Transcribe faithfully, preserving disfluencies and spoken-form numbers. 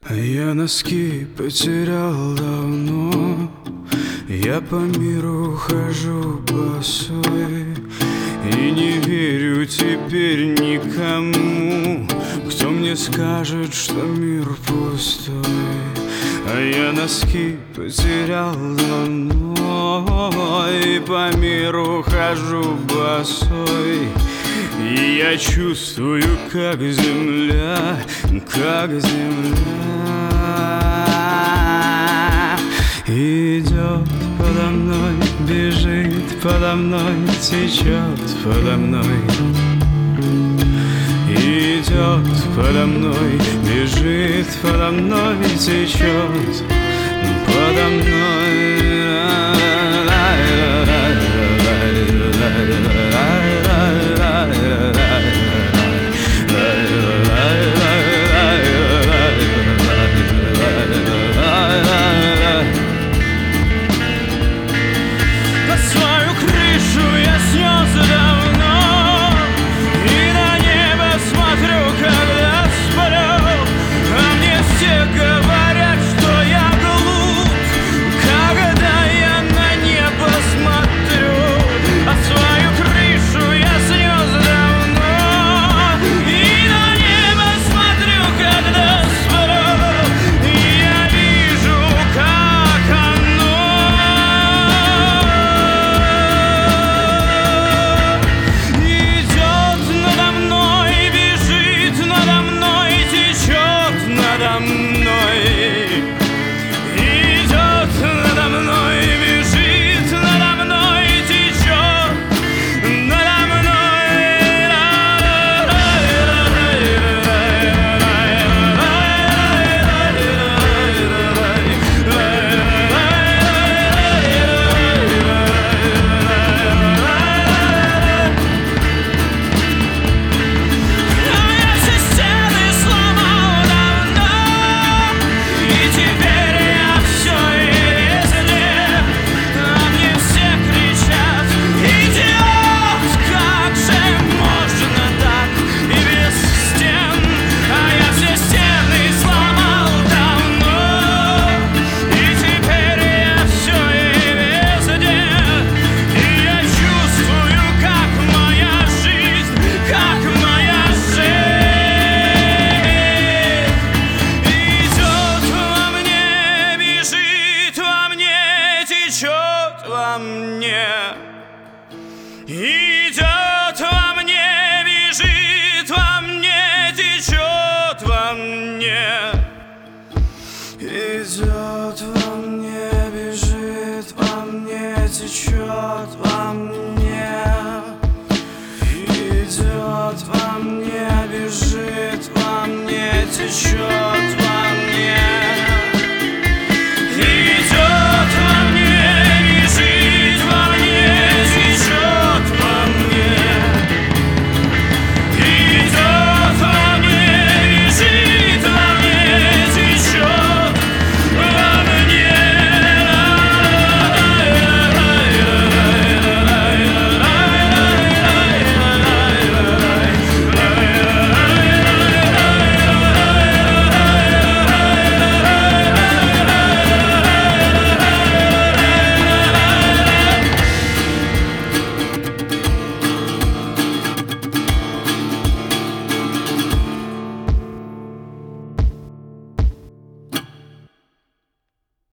Я носки потерял давно, я по миру хожу босой и не верю теперь никому, кто мне скажет, что мир пустой. А я носки потерял давно и по миру хожу босой, и я чувствую, как земля, как земля идет подо мной, бежит подо мной, течет подо мной. Идет подо мной, бежит подо мной, течет подо мной. Во мне идет, во мне бежит, во мне течет, во мне идет, во мне бежит, во мне течет, во мне идет, во мне бежит, во мне течет.